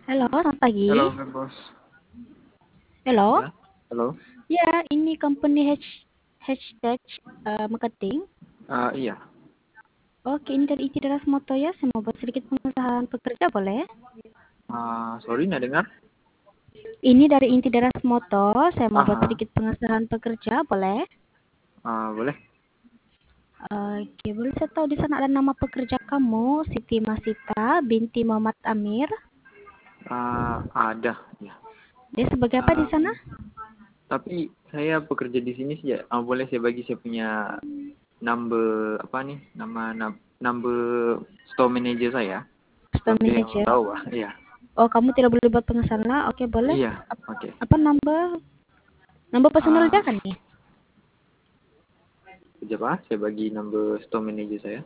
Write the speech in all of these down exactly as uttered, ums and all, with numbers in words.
Halo, selamat pagi. Halo, Kak Bos. Halo. Ya, halo. Ya, ini company hash, hashtag uh, marketing. Ah, iya. Oke, ini dari Inti Daras Moto ya. Saya mau buat sedikit pengesahan pekerja, boleh? Ah, sorry, nggak dengar. Ini dari Inti Daras Moto. Saya mau buat Aha. sedikit pengesahan pekerja, boleh? Ah, boleh. Oke, boleh saya tahu di sana ada nama pekerja kamu, Siti Masita binti Muhammad Amir. Ah, ada. Ya. Dia sebagai apa di Ah, sana? tapi saya bekerja di sini sih. Ya. Ah, boleh saya bagi saya punya number apa nih? Nama nam- number store manager saya. Store Sebab dia yang manager. tahu, ah. Iya. Oh, kamu tidak boleh buat pengesahan lah. Oke, boleh. Iya. Ap- Oke. Apa number? Number personal Ah, dia kan nih? Sekejap ah, saya bagi number store manager saya.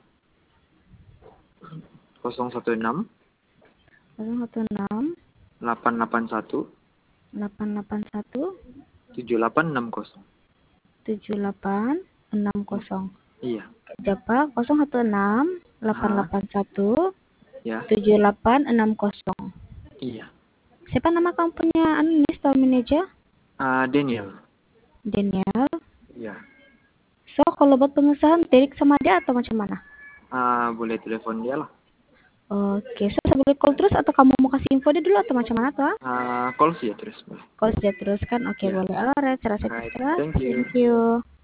nol satu enam nol satu enam delapan delapan satu delapan delapan satu tujuh delapan enam nol. tujuh delapan enam nol. Iya. Siapa? nol satu enam delapan Ah, delapan satu ya. tujuh delapan enam nol. Iya. Siapa nama kamu punya anu nih, store manager? Ah, Daniel. Daniel. Iya. So, kalau buat pengesahan direct sama dia atau macam mana? Ah, boleh telepon dia lah. Oke, so saya boleh call terus atau kamu mau kasih info dia dulu atau macam mana tuh? Ah? Ah, call sih ya terus boleh. Call saja terus kan? Oke, Ya. boleh. Alright, saya rasa Alright. jelas. Thank you. Thank you.